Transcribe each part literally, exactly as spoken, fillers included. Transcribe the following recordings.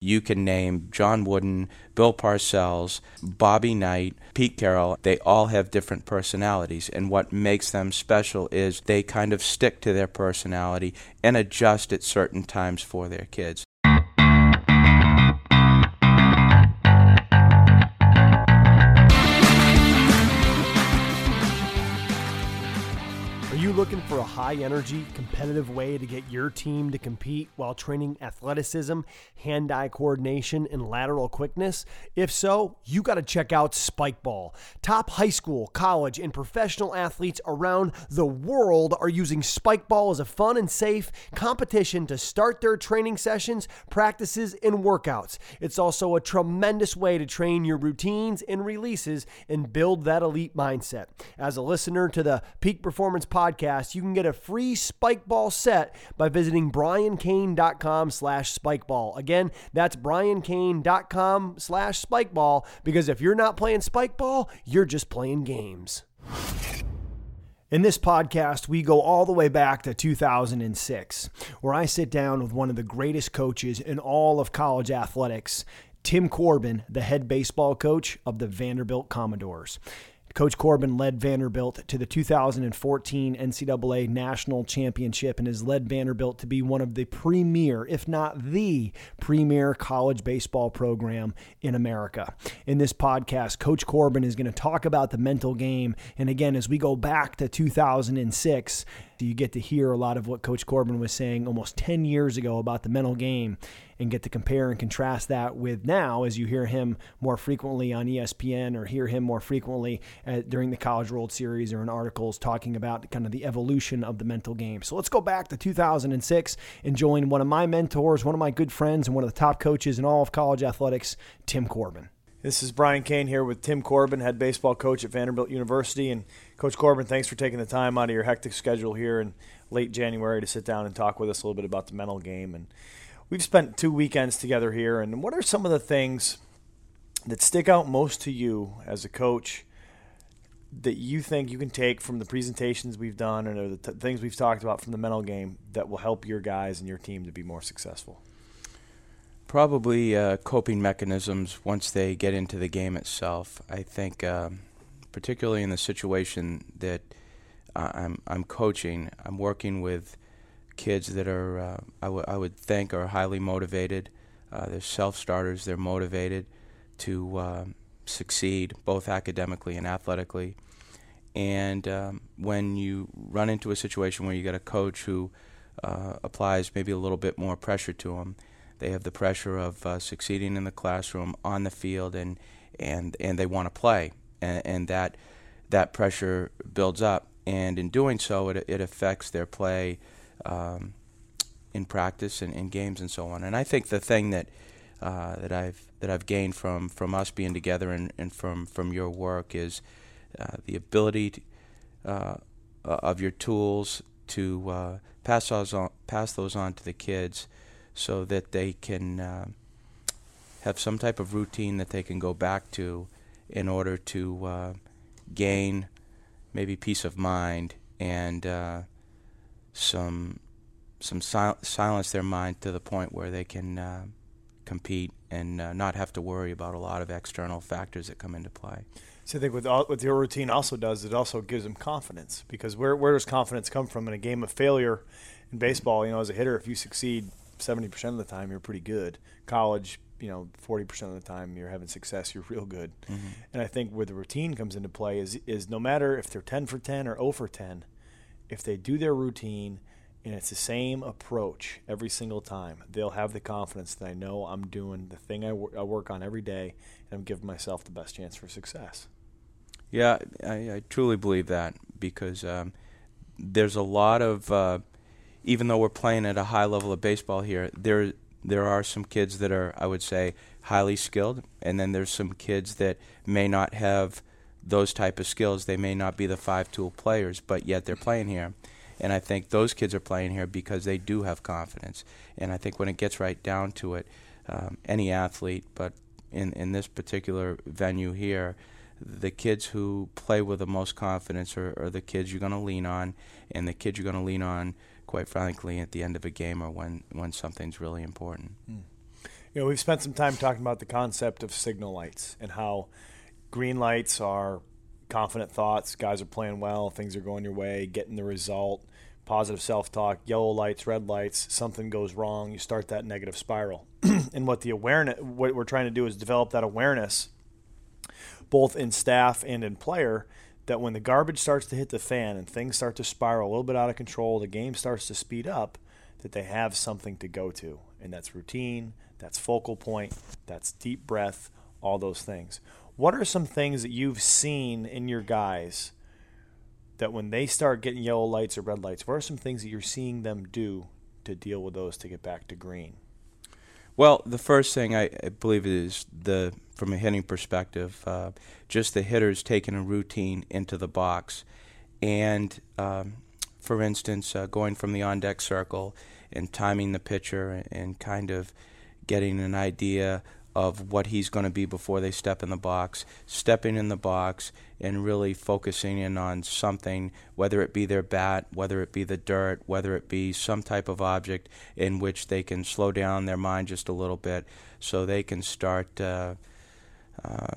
you can name John Wooden, Bill Parcells, Bobby Knight, Pete Carroll. They all have different personalities, and what makes them special is they kind of stick to their personality and adjust at certain times for their kids. Are you looking for a high-energy, competitive way to get your team to compete while training athleticism, hand-eye coordination, and lateral quickness? If so, you got to check out Spikeball. Top high school, college, and professional athletes around the world are using Spikeball as a fun and safe competition to start their training sessions, practices, and workouts. It's also a tremendous way to train your routines and releases and build that elite mindset. As a listener to the Peak Performance Podcast, Podcast, you can get a free Spikeball set by visiting briancane.com slash Spikeball. Again, that's briancane.com slash Spikeball, because if you're not playing Spikeball, you're just playing games. In this podcast, we go all the way back to two thousand six, where I sit down with one of the greatest coaches in all of college athletics, Tim Corbin, the head baseball coach of the Vanderbilt Commodores. Coach Corbin led Vanderbilt to the two thousand fourteen N C double A National Championship and has led Vanderbilt to be one of the premier, if not the premier college baseball program in America. In this podcast, Coach Corbin is going to talk about the mental game. And again, as we go back to two thousand six, you get to hear a lot of what Coach Corbin was saying almost ten years ago about the mental game, and get to compare and contrast that with now as you hear him more frequently on E S P N or hear him more frequently at, during the College World Series or in articles talking about kind of the evolution of the mental game. So let's go back to two thousand six and join one of my mentors, one of my good friends, and one of the top coaches in all of college athletics, Tim Corbin. This is Brian Kane here with Tim Corbin, head baseball coach at Vanderbilt University. And Coach Corbin, thanks for taking the time out of your hectic schedule here in late January to sit down and talk with us a little bit about the mental game. And we've spent two weekends together here. And what are some of the things that stick out most to you as a coach that you think you can take from the presentations we've done and the t- things we've talked about from the mental game that will help your guys and your team to be more successful? Probably uh, coping mechanisms once they get into the game itself. I think, um, particularly in the situation that uh, I'm I'm coaching, I'm working with kids that are uh, I, w- I would think are highly motivated. Uh, they're self-starters. They're motivated to uh, succeed both academically and athletically. And um, when you run into a situation where you got a coach who uh, applies maybe a little bit more pressure to them, they have the pressure of uh, succeeding in the classroom, on the field, and and, and they want to play, and, and that that pressure builds up. And in doing so, it it affects their play um, in practice and in games and so on. And I think the thing that uh, that I've that I've gained from, from us being together and, and from, from your work is uh, the ability to, uh, of your tools to uh, pass those on, pass those on to the kids, so that they can uh, have some type of routine that they can go back to in order to uh, gain maybe peace of mind and uh, some some sil- silence their mind to the point where they can uh, compete and uh, not have to worry about a lot of external factors that come into play. So I think with all, what your routine also does, it also gives them confidence, because where where does confidence come from in a game of failure in baseball? You know, as a hitter, if you succeed seventy percent of the time, you're pretty good. College, you know, forty percent of the time you're having success, you're real good. Mm-hmm. And I think where the routine comes into play is is no matter if they're ten for ten or zero for ten, if they do their routine and it's the same approach every single time, they'll have the confidence that I know I'm doing the thing I, wor- I work on every day, and I'm giving myself the best chance for success. Yeah, I, I truly believe that, because um, there's a lot of uh, even though we're playing at a high level of baseball here, there there are some kids that are, I would say, highly skilled, and then there's some kids that may not have those type of skills. They may not be the five-tool players, but yet they're playing here. And I think those kids are playing here because they do have confidence. And I think when it gets right down to it, um, any athlete, but in, in this particular venue here, the kids who play with the most confidence are, are the kids you're going to lean on, and the kids you're going to lean on, quite frankly, at the end of a game or when, when something's really important. Mm. You know, we've spent some time talking about the concept of signal lights and how green lights are confident thoughts, guys are playing well, things are going your way, getting the result, positive self-talk. Yellow lights, red lights, something goes wrong, you start that negative spiral. And what the awareness, what we're trying to do is develop that awareness, both in staff and in player, that when the garbage starts to hit the fan and things start to spiral a little bit out of control, the game starts to speed up, that they have something to go to. And that's routine, that's focal point, that's deep breath, all those things. What are some things that you've seen in your guys that when they start getting yellow lights or red lights, what are some things that you're seeing them do to deal with those to get back to green? Well, the first thing I, I believe is the from a hitting perspective, uh, just the hitters taking a routine into the box. And, um, for instance, uh, going from the on-deck circle and timing the pitcher and, and kind of getting an idea of what he's going to be before they step in the box, stepping in the box and really focusing in on something, whether it be their bat, whether it be the dirt, whether it be some type of object in which they can slow down their mind just a little bit so they can start uh, uh,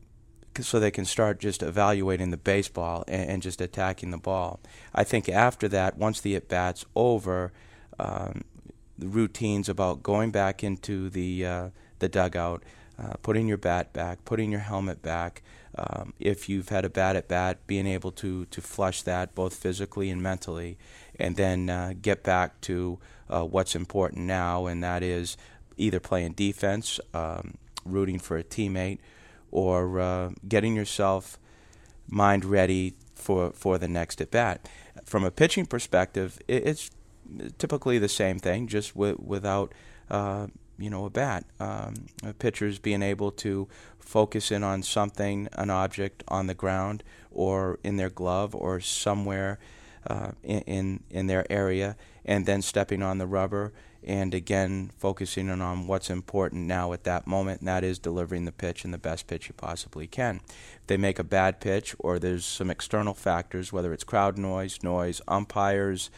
so they can start just evaluating the baseball and, and just attacking the ball. I think after that, once the at-bat's over, um, the routines about going back into the uh, the dugout, uh, putting your bat back, putting your helmet back. Um, if you've had a bad at bat, being able to to flush that both physically and mentally, and then uh, get back to uh, what's important now, and that is either playing defense, um, rooting for a teammate, or uh, getting yourself mind ready for for the next at bat. From a pitching perspective, it, it's typically the same thing, just w- without. Uh, you know, a bat. Um, a pitcher's being able to focus in on something, an object on the ground or in their glove or somewhere uh, in, in in their area, and then stepping on the rubber and again focusing in on what's important now at that moment, and that is delivering the pitch in the best pitch you possibly can. If they make a bad pitch or there's some external factors, whether it's crowd noise, noise, umpires,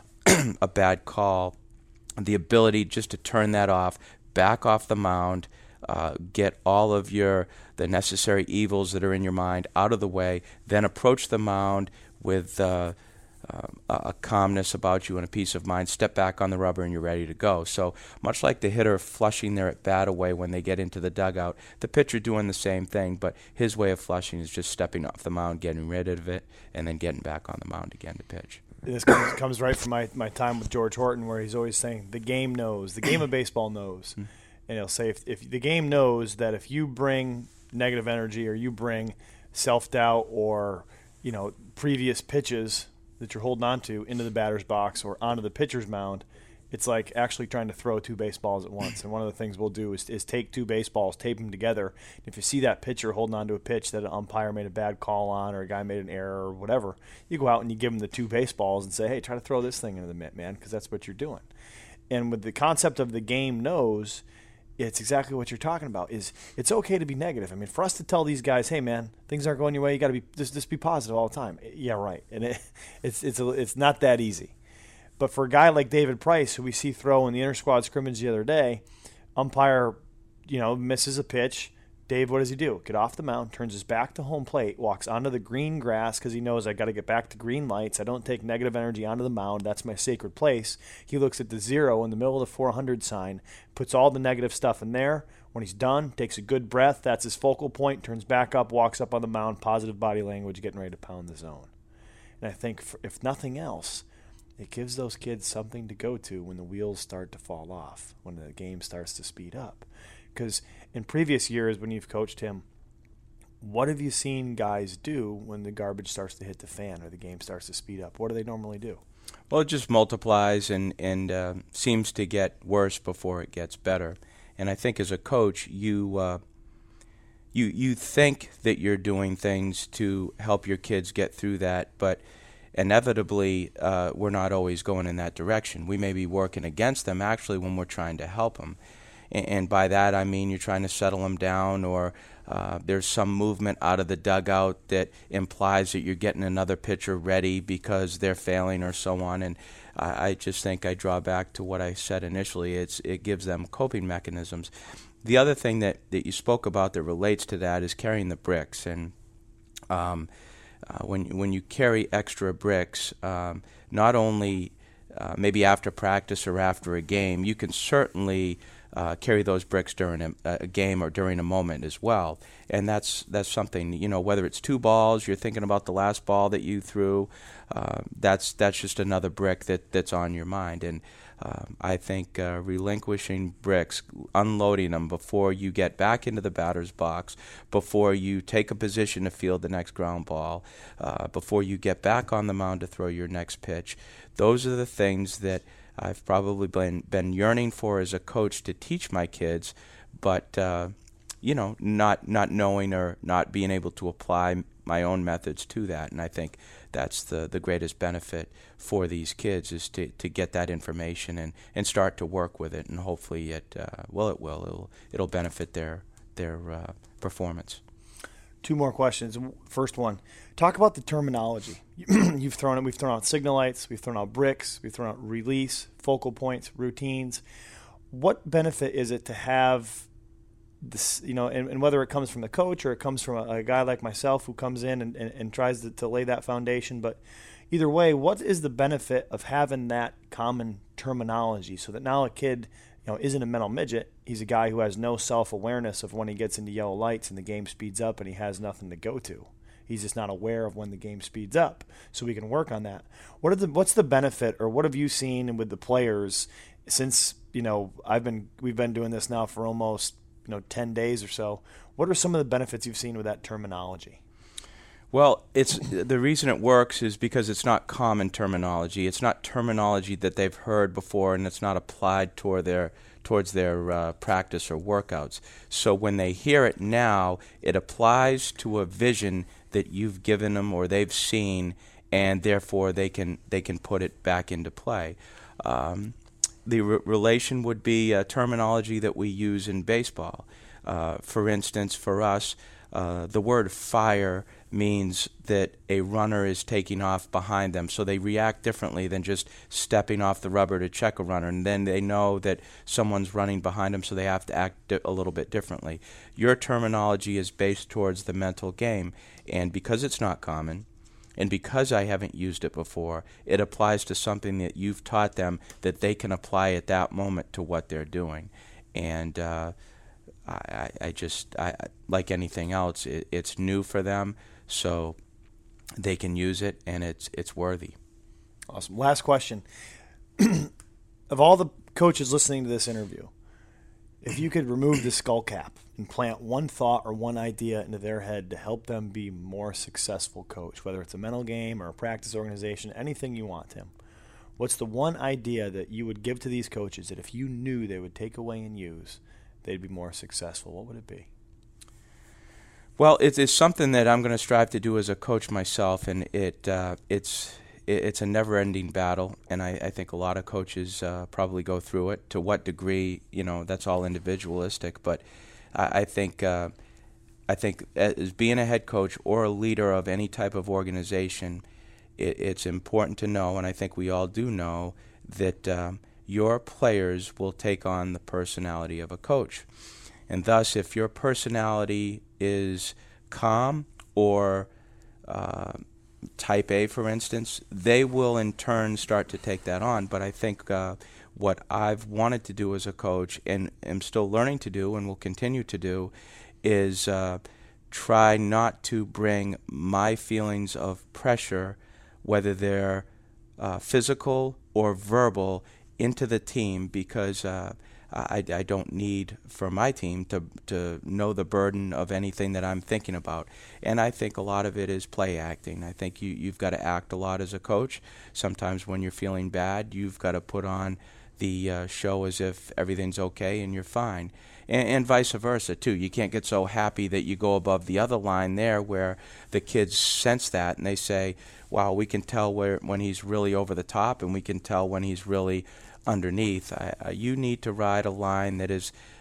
a bad call, the ability just to turn that off, back off the mound, uh, get all of your the necessary evils that are in your mind out of the way, then approach the mound with uh, uh, a calmness about you and a peace of mind, step back on the rubber, and you're ready to go. So much like the hitter flushing their at-bat away when they get into the dugout, the pitcher doing the same thing, but his way of flushing is just stepping off the mound, getting rid of it, and then getting back on the mound again to pitch. This comes, comes right from my, my time with George Horton, where he's always saying the game knows, the game of baseball knows. Mm-hmm. And he'll say if, if the game knows that if you bring negative energy or you bring self-doubt or, you know, previous pitches that you're holding on to into the batter's box or onto the pitcher's mound, it's like actually trying to throw two baseballs at once. And one of the things we'll do is, is take two baseballs, tape them together. If you see that pitcher holding on to a pitch that an umpire made a bad call on or a guy made an error or whatever, you go out and you give him the two baseballs and say, hey, try to throw this thing into the mitt, man, because that's what you're doing. And with the concept of the game knows, it's exactly what you're talking about. Is it's okay to be negative. I mean, for us to tell these guys, hey, man, things aren't going your way, you got to be just, just be positive all the time. Yeah, right. And it, it's it's a, it's not that easy. But for a guy like David Price, who we see throw in the inter-squad scrimmage the other day, umpire, you know, misses a pitch. Dave, what does he do? Get off the mound, turns his back to home plate, walks onto the green grass because he knows I got to get back to green lights. I don't take negative energy onto the mound. That's my sacred place. He looks at the zero in the middle of the four hundred sign, puts all the negative stuff in there. When he's done, takes a good breath. That's his focal point, turns back up, walks up on the mound, positive body language, getting ready to pound the zone. And I think, for, if nothing else, it gives those kids something to go to when the wheels start to fall off, when the game starts to speed up. Because in previous years when you've coached him, what have you seen guys do when the garbage starts to hit the fan or the game starts to speed up? What do they normally do? Well, it just multiplies and, and uh, seems to get worse before it gets better. And I think as a coach, you uh, you you think that you're doing things to help your kids get through that, but inevitably uh, we're not always going in that direction. We may be working against them actually when we're trying to help them. And by that I mean you're trying to settle them down, or uh, there's some movement out of the dugout that implies that you're getting another pitcher ready because they're failing or so on. And I, I just think I draw back to what I said initially. It's it gives them coping mechanisms. The other thing that, that you spoke about that relates to that is carrying the bricks. And um, uh, when when you carry extra bricks, um, not only uh, maybe after practice or after a game, you can certainly Uh, carry those bricks during a, a game or during a moment as well, and that's that's something, you know, whether it's two balls, you're thinking about the last ball that you threw, uh, that's that's just another brick that, that's on your mind. And uh, I think uh, relinquishing bricks, unloading them before you get back into the batter's box, before you take a position to field the next ground ball, uh, before you get back on the mound to throw your next pitch, those are the things that I've probably been been yearning for as a coach to teach my kids, but uh, you know, not not knowing or not being able to apply my own methods to that. And I think that's the, the greatest benefit for these kids is to, to get that information and, and start to work with it, and hopefully it uh, well it will it'll it'll benefit their their uh, performance. Two more questions. First one, talk about the terminology. You've thrown it. We've thrown out signal lights. We've thrown out bricks. We've thrown out release, focal points, routines. What benefit is it to have this, you know, and, and whether it comes from the coach or it comes from a, a guy like myself who comes in and, and, and tries to, to lay that foundation. But either way, what is the benefit of having that common terminology so that now a kid, you know, isn't a mental midget? He's a guy who has no self-awareness of when he gets into yellow lights and the game speeds up and he has nothing to go to. He's just not aware of when the game speeds up, so we can work on that. What are the what's the benefit, or what have you seen with the players since, you know, I've been we've been doing this now for almost, you know, ten days or so? What are some of the benefits you've seen with that terminology? Well, it's the reason it works is because it's not common terminology. It's not terminology that they've heard before, and it's not applied toward their towards their uh, practice or workouts. So when they hear it now, it applies to a vision that you've given them or they've seen, and therefore they can they can put it back into play. Um, the re- relation would be a terminology that we use in baseball. Uh, for instance, for us, uh, the word fire means that a runner is taking off behind them, so they react differently than just stepping off the rubber to check a runner, and then they know that someone's running behind them, so they have to act di- a little bit differently. Your terminology is based towards the mental game, and because it's not common, and because I haven't used it before, it applies to something that you've taught them that they can apply at that moment to what they're doing. And uh, I, I just, I, like anything else, it, it's new for them, so they can use it, and it's it's worthy. Awesome. Last question. Of all the coaches listening to this interview, if you could remove the skull cap and plant one thought or one idea into their head to help them be more successful coach, whether it's a mental game or a practice organization, anything you want, Tim, what's the one idea that you would give to these coaches that if you knew they would take away and use, they'd be more successful? What would it be? Well, it is something that I'm going to strive to do as a coach myself, and it uh, it's it, it's a never-ending battle, and I, I think a lot of coaches uh, probably go through it. To what degree, you know, that's all individualistic, but I, I think uh, I think as being a head coach or a leader of any type of organization, it, it's important to know, and I think we all do know, that um, your players will take on the personality of a coach. And thus, if your personality is calm or uh, type A, for instance, they will in turn start to take that on. But I think uh, what I've wanted to do as a coach, and am still learning to do and will continue to do, is uh, try not to bring my feelings of pressure, whether they're uh, physical or verbal, into the team, because uh, I, I don't need for my team to to know the burden of anything that I'm thinking about. And I think a lot of it is play acting. I think you, you've got to act a lot as a coach. Sometimes when you're feeling bad, you've got to put on the uh, show as if everything's okay and you're fine. And, and vice versa, too. You can't get so happy that you go above the other line there where the kids sense that and they say, wow, we can tell where when he's really over the top and we can tell when he's really underneath. I, uh, you need to ride a line that is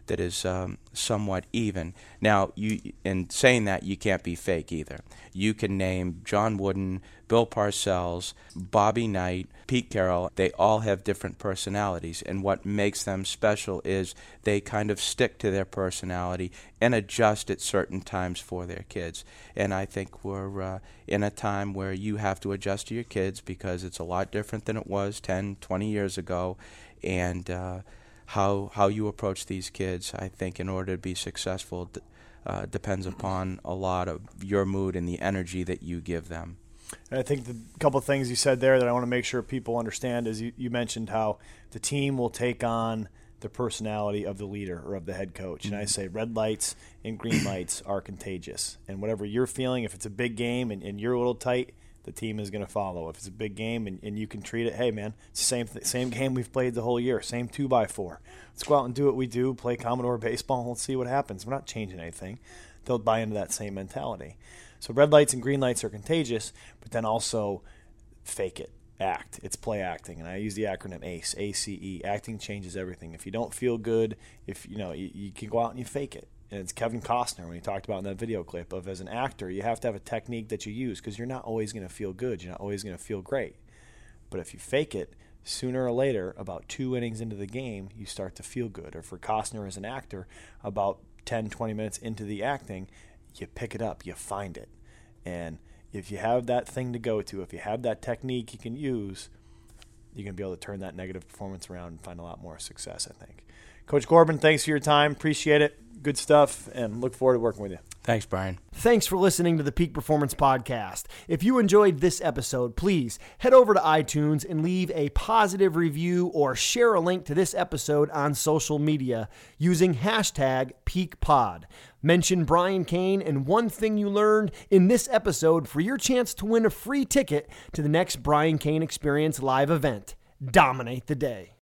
that is um, somewhat even. Now, you in saying that, you can't be fake either. You can name John Wooden, Bill Parcells, Bobby Knight, Pete Carroll. They all have different personalities, and what makes them special is they kind of stick to their personality and adjust at certain times for their kids. And I think we're uh, in a time where you have to adjust to your kids because it's a lot different than it was ten, twenty years ago, and uh, how how you approach these kids, I think, in order to be successful, d- uh, depends upon a lot of your mood and the energy that you give them. And I think the couple of things you said there that I want to make sure people understand is you, you mentioned how the team will take on the personality of the leader or of the head coach. And I say red lights and green lights are contagious. And whatever you're feeling, if it's a big game and, and you're a little tight, the team is going to follow. If it's a big game and, and you can treat it, hey, man, it's the same, th- same game we've played the whole year, same two by four. Let's go out and do what we do, play Commodore baseball, and let's see what happens. We're not changing anything. They'll buy into that same mentality. So red lights and green lights are contagious, but then also fake it, act. It's play acting, and I use the acronym ACE, A C E. Acting changes everything. If you don't feel good, if you know, you, you can go out and you fake it. And it's Kevin Costner when he talked about in that video clip of as an actor, you have to have a technique that you use because you're not always going to feel good. You're not always going to feel great. But if you fake it, sooner or later, about two innings into the game, you start to feel good. Or for Costner as an actor, about ten, twenty minutes into the acting, you pick it up, you find it. And if you have that thing to go to, if you have that technique you can use, you're going to be able to turn that negative performance around and find a lot more success, I think. Coach Corbin, thanks for your time. Appreciate it. Good stuff, and look forward to working with you. Thanks, Brian. Thanks for listening to the Peak Performance Podcast. If you enjoyed this episode, please head over to iTunes and leave a positive review or share a link to this episode on social media using hashtag PeakPod. Mention Brian Cain and one thing you learned in this episode for your chance to win a free ticket to the next Brian Cain Experience live event. Dominate the day.